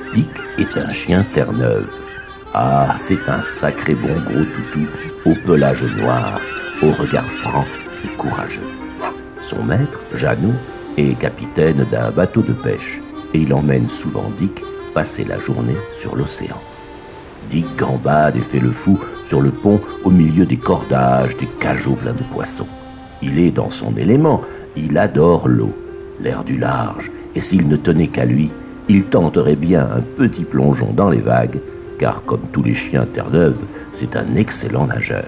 Dick est un chien Terre-Neuve. Ah, c'est un sacré bon gros toutou, au pelage noir, au regard franc et courageux. Son maître, Jeannot, est capitaine d'un bateau de pêche et il emmène souvent Dick passer la journée sur l'océan. Dick gambade et fait le fou sur le pont au milieu des cordages, des cajots pleins de poissons. Il est dans son élément, il adore l'eau, l'air du large, et s'il ne tenait qu'à lui, il tenterait bien un petit plongeon dans les vagues, car comme tous les chiens Terre-Neuve, c'est un excellent nageur.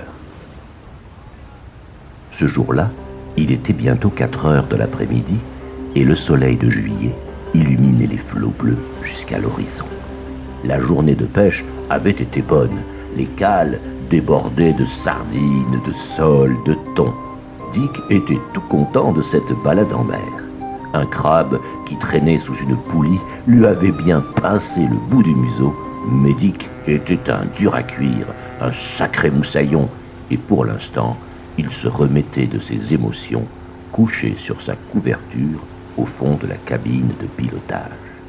Ce jour-là, il était bientôt 4 heures de l'après-midi, et le soleil de juillet illuminait les flots bleus jusqu'à l'horizon. La journée de pêche avait été bonne, les cales débordaient de sardines, de soles, de thon. Dick était tout content de cette balade en mer. Un crabe qui traînait sous une poulie lui avait bien pincé le bout du museau, mais Dick était un dur à cuire, un sacré moussaillon, et pour l'instant, il se remettait de ses émotions, couché sur sa couverture au fond de la cabine de pilotage.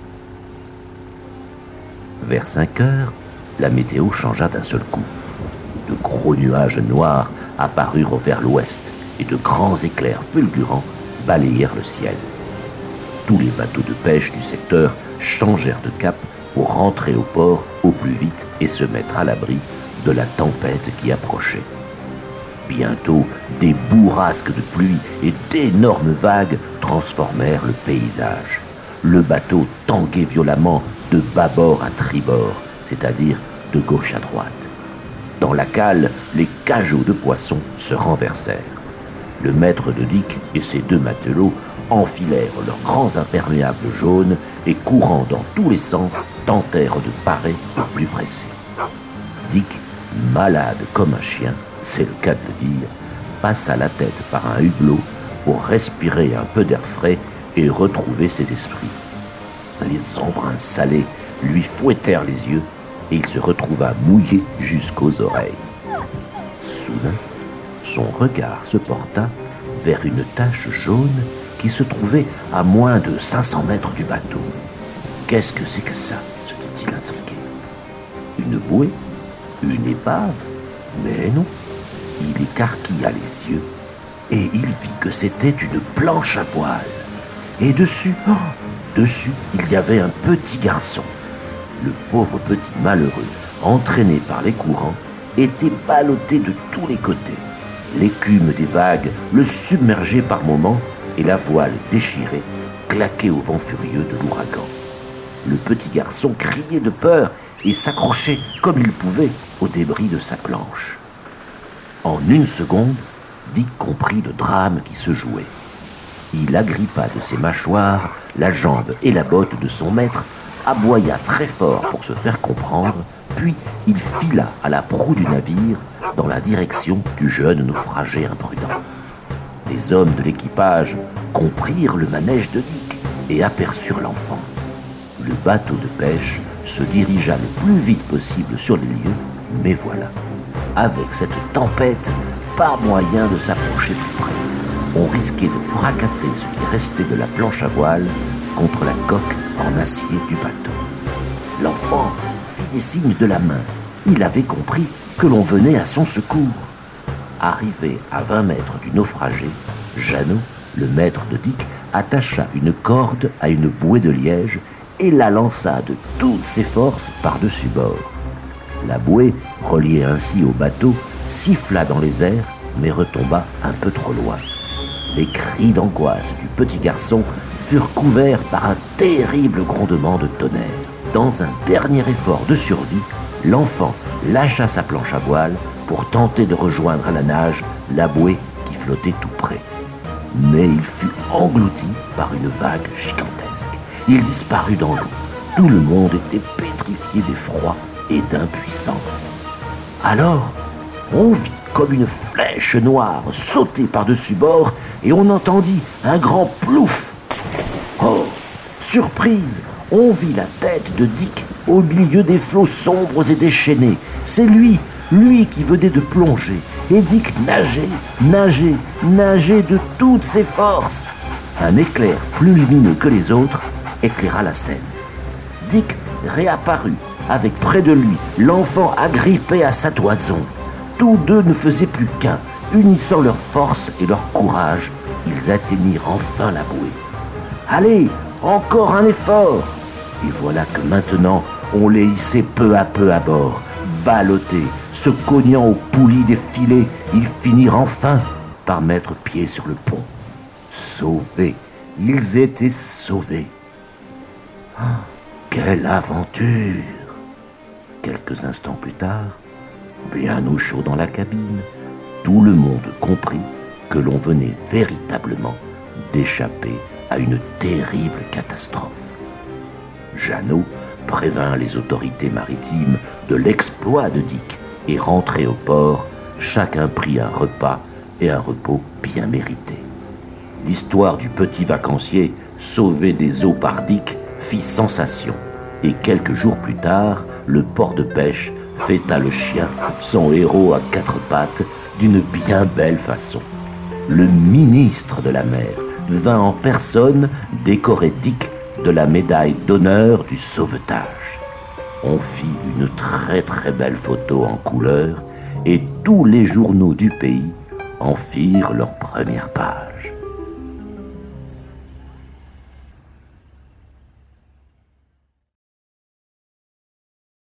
Vers 5 heures, la météo changea d'un seul coup. De gros nuages noirs apparurent vers l'ouest et de grands éclairs fulgurants balayèrent le ciel. Tous les bateaux de pêche du secteur changèrent de cap pour rentrer au port au plus vite et se mettre à l'abri de la tempête qui approchait. Bientôt, des bourrasques de pluie et d'énormes vagues transformèrent le paysage. Le bateau tanguait violemment de bâbord à tribord, c'est-à-dire de gauche à droite. Dans la cale, les cajots de poissons se renversèrent. Le maître de Dick et ses 2 matelots enfilèrent leurs grands imperméables jaunes et, courant dans tous les sens, tentèrent de parer au plus pressé. Dick, malade comme un chien, c'est le cas de le dire, passa la tête par un hublot pour respirer un peu d'air frais et retrouver ses esprits. Les embruns salés lui fouettèrent les yeux et il se retrouva mouillé jusqu'aux oreilles. Soudain, son regard se porta vers une tache jaune qui se trouvait à moins de 500 mètres du bateau. « Qu'est-ce que c'est que ça ?» se dit-il intrigué. « Une bouée ? Une épave ? Mais non. » Il écarquilla les yeux et il vit que c'était une planche à voile. Et dessus, il y avait un petit garçon. Le pauvre petit malheureux, entraîné par les courants, était ballotté de tous les côtés. L'écume des vagues le submergeait par moments et la voile déchirée claquait au vent furieux de l'ouragan. Le petit garçon criait de peur et s'accrochait comme il pouvait aux débris de sa planche. En une seconde, Dick comprit le drame qui se jouait. Il agrippa de ses mâchoires la jambe et la botte de son maître, aboya très fort pour se faire comprendre, puis il fila à la proue du navire dans la direction du jeune naufragé imprudent. Les hommes de l'équipage comprirent le manège de Dick et aperçurent l'enfant. Le bateau de pêche se dirigea le plus vite possible sur les lieux, mais voilà, avec cette tempête, pas moyen de s'approcher plus près. On risquait de fracasser ce qui restait de la planche à voile contre la coque en acier du bateau. L'enfant fit des signes de la main. Il avait compris que l'on venait à son secours. Arrivé à 20 mètres du naufragé, Jeannot, le maître de Dick, attacha une corde à une bouée de liège et la lança de toutes ses forces par-dessus bord. La bouée, reliée ainsi au bateau, siffla dans les airs, mais retomba un peu trop loin. Les cris d'angoisse du petit garçon furent couverts par un terrible grondement de tonnerre. Dans un dernier effort de survie, l'enfant lâcha sa planche à voile pour tenter de rejoindre à la nage la bouée qui flottait tout près. Mais il fut englouti par une vague gigantesque. Il disparut dans l'eau. Tout le monde était pétrifié d'effroi et d'impuissance. Alors, on vit comme une flèche noire sauter par-dessus bord et on entendit un grand plouf. Oh, surprise, on vit la tête de Dick au milieu des flots sombres et déchaînés. C'est lui qui venait de plonger. Et Dick nageait de toutes ses forces. Un éclair plus lumineux que les autres éclaira la scène. Dick réapparut avec près de lui l'enfant agrippé à sa toison. Tous deux ne faisaient plus qu'un. Unissant leurs forces et leur courage, ils atteignirent enfin la bouée. « Allez, encore un effort !» Et voilà que maintenant, on les hissait peu à peu à bord. Ballottés, se cognant aux poulies des filets, ils finirent enfin par mettre pied sur le pont. Sauvés, ils étaient sauvés. Ah, quelle aventure! Quelques instants plus tard, bien au chaud dans la cabine, tout le monde comprit que l'on venait véritablement d'échapper à une terrible catastrophe. Jeannot prévint les autorités maritimes de l'exploit de Dick et rentré au port, chacun prit un repas et un repos bien mérité. L'histoire du petit vacancier sauvé des eaux par Dick fit sensation et quelques jours plus tard, le port de pêche fêta le chien, son héros à quatre pattes, d'une bien belle façon. Le ministre de la mer vint en personne décorer Dick de la médaille d'honneur du sauvetage. On fit une très belle photo en couleur et tous les journaux du pays en firent leur première page.